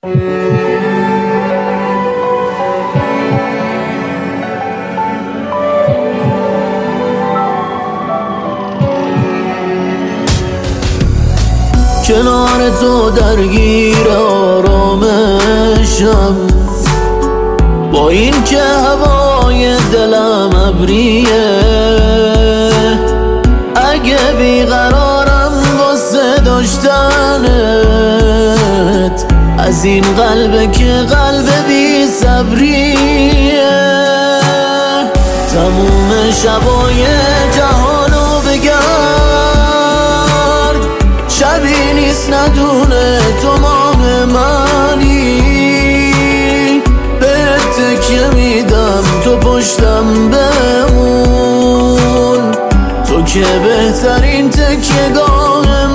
کنار تو درگیر آرامشم، با این که هوای دلم ابریه. اگه بیقرارم واسه داشتنت، از این قلبه که قلب بی صبریه. تموم شبای جهانو بگرد، شبی نیست ندونه تو ماه منی. به تکیه میدم تو پشتم بمون، تو که بهترین تکیه‌گاه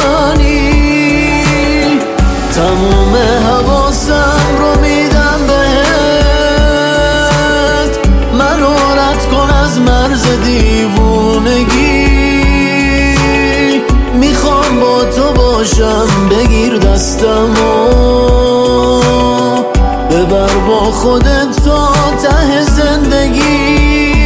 منی. تموم حواسم رو میدم بهت، منو رد کن از مرز دیوونگی. میخوام با تو باشم، بگیر دستمو ببر با خودت تا ته زندگی.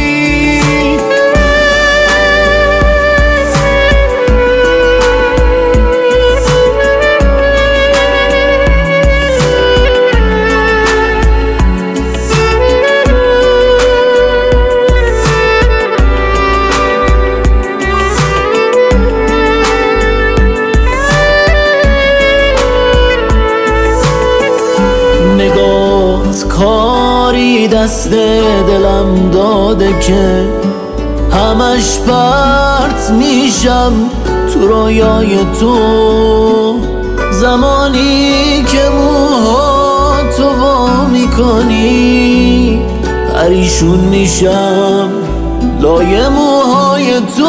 نگات کاری دست دلم داده که همش پرت میشم تو رویای تو. زمانی که موهاتو وا میکنی، پریشون میشم لای موهای تو.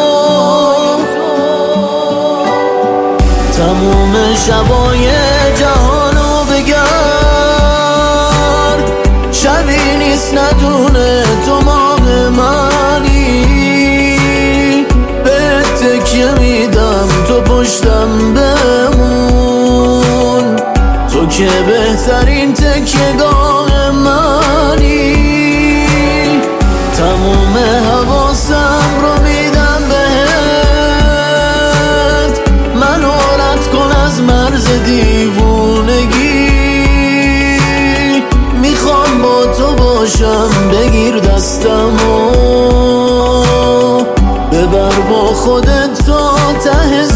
تموم شبای جهانو بگرد، شبی نیست ندونه تو ماه منی. به تکیه میدم تو پشتم بمون، تو که بهترین تکیه‌گاه منی. تموم حواسم رو میدم بهت، منو رد کن از مرز دیوونگی. میخوام با تو باشم، بگیر دستمو ببر با خودت تا ته